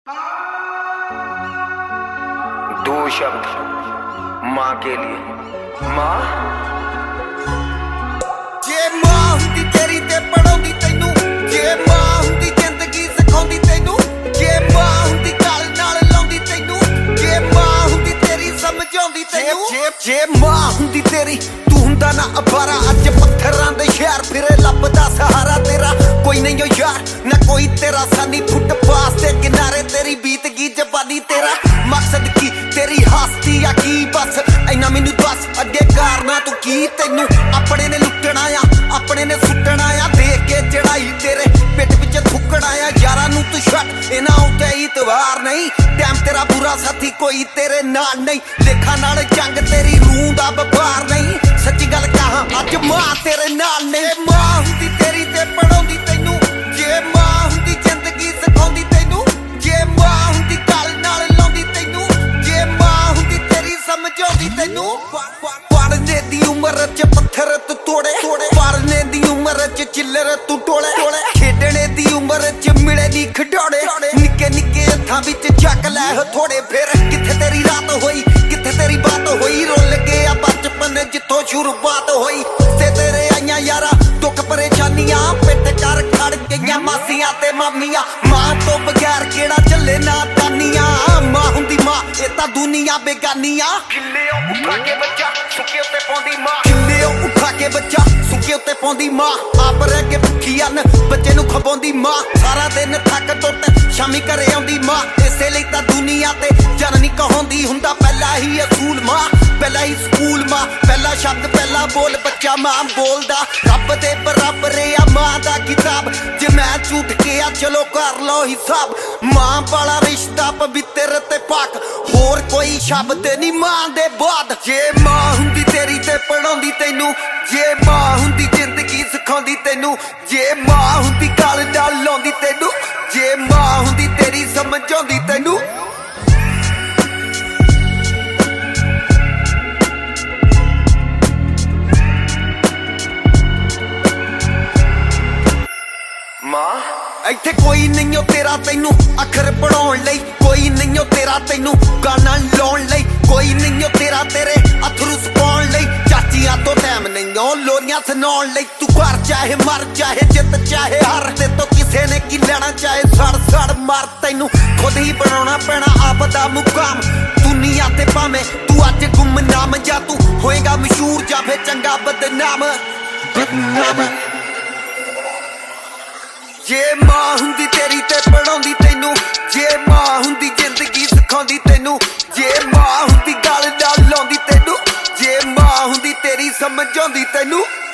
दो शब्द माँ के लिए। माँ जे माँ हुंदी तेरी ते पढ़ाउंदी तैनू, जे माँ हुंदी जिंदगी सिखाउंदी तैनू, जे माँ हुंदी गल नाल लाउंदी तैनू, जे माँ हुंदी तेरी समझाउंदी तैनू, जे माँ हुंदी तेरी तू हुंदा ना अबारा। अज पत्थरां दे शहर फिरे लभदा सहारा तेरा कोई नहीं हो यार, ना कोई तेरा सानी। फुटपाथ दे किनारे तेरी बीत गई जवानी, तेरा मकसद की तेरी हस्ती या की बस इना मैनू दस अगे कारना तू की। तैनू अपने ने लुटना आ, अपने ने सुटना आ, देख के चढ़ाई तेरे पिट पिछ थुकना आ। यारा नू तू छट इना उत्ते इतवार नहीं, टाइम तेरा बुरा साथी कोई तेरे नाल नहीं। लेखा नाल जंग तेरी रूह दा व्यापार नहीं, सच्ची गल कहां अज मां तेरे नाल नहीं। मां हुंदी तेरी ते पढ़ाउंदी तैनू, जे मां हुंदी जिंदगी सिखाउंदी तैनू, जे मां हुंदी गल नाल लाउंदी तैनू, जे मां हुंदी तेरी समझाउंदी तैनू। पढ़ने दी उम्र च पत्थर तू तोड़े, पढ़ने दी उम्र च चिल्लर तू टोले, खेडने दी उम्र च मिले नी खिडौड़े। निक्के निक्के हत्थां विच चक लै थोड़े, फिर किथे तेरी रात होई, किथे तेरी बात होई। रोल गया बचपन जिथों शुरुआत होई, ते तेरे आईयां यारा दुख परेशानियां, पिट कर खड़ गईयां मासियां ते मामियां। मां तो बगैर केड़ा चले ना तानियां, मां हुंदी मां ए तां दुनिया बेगानियां। किले उठा के बच्चा सुके उत्ते पौंदी माँ, किले उठा के बच्चा सुके उत्ते पौंदी मां। आप रह के भुखी अन्न बच्चे नू खवाउंदी मां, सारा दिन थक टुट शामी घरे आउंदी मां। इसे लई तां दुनिया ते जननी कहाउंदी हुंदा पहला ही असूल मां, पहला ही स्कूल मां। पहला शब्द पहला बोल बच्चा मां बोलदा, रब दे बराबर आ मां दा किताब। जे मैं झूठ गया चलो कर लो हिसाब, मां वाला रिश्ता पवित्र ते पाक, होर कोई शब्द नहीं मां दे बाद। जे मां हुंदी तेरी ते पढ़ाउंदी तैनू, जे मां हुंदी जिंदगी सिखाउंदी तैनू, जे मां हुंदी गल नाल लाउंदी तैनू, जे मां हुंदी तेरी समझाउंदी तैनू। माँ ਇੱਥੇ ਕੋਈ ਨਹੀਂ ਓ ਤੇਰਾ ਤੈਨੂੰ ਅੱਖਰ ਪੜਾਉਣ ਲਈ, ਕੋਈ ਨਹੀਂ ਓ ਤੇਰਾ ਤੈਨੂੰ ਗਾਣਾ ਲਾਉਣ ਲਈ, ਕੋਈ ਨਹੀਂ ਓ ਤੇਰਾ ਤੇਰੇ ਅਥਰੂ ਸੁਕਾਉਣ ਲਈ। ਚਾਚੀਆਂ ਤੋਂ ਟਾਈਮ ਨਹੀਂ ਓ ਲੋਰੀਆਂ ਸੁਣਾਉਣ ਲਈ, ਤੂੰ ਘਰ ਚਾਹੇ ਮਰ ਚਾਹੇ ਜਿੱਤ ਚਾਹੇ ਹਾਰ, ਤੇ ਤੋਂ ਕਿਸੇ ਨੇ ਕੀ ਲੈਣਾ ਚਾਹੇ ਸੜ ਸੜ ਮਰ। ਤੈਨੂੰ ਖੁਦ ਹੀ ਬਣਾਉਣਾ ਪੈਣਾ ਆਪ ਦਾ ਮੁਕਾਮ ਦੁਨੀਆ ਤੇ, ਭਾਵੇਂ ਤੂੰ ਅੱਜ ਗੁੰਮਨਾਮ ਜਾਂ ਤੂੰ ਹੋਏਗਾ ਮਸ਼ਹੂਰ ਜਾਂ ਫੇ ਚੰਗਾ ਬਦਨਾਮ। ਜੇ ਮਾਂ ਹੁੰਦੀ ਤੇਰੀ ਤੇ ਪੜਾਉਂਦੀ ਤੈਨੂੰ, ਜੇ ਮਾਂ ਹੁੰਦੀ ਜ਼ਿੰਦਗੀ ਸਿਖਾਉਂਦੀ ਤੈਨੂੰ, ਜੇ ਮਾਂ ਹੁੰਦੀ ਗੱਲ ਨਾਲ ਲਾਉਂਦੀ ਤੈਨੂੰ, ਜੇ ਮਾਂ ਹੁੰਦੀ ਤੇਰੀ ਸਮਝ ਆਉਂਦੀ ਤੈਨੂੰ।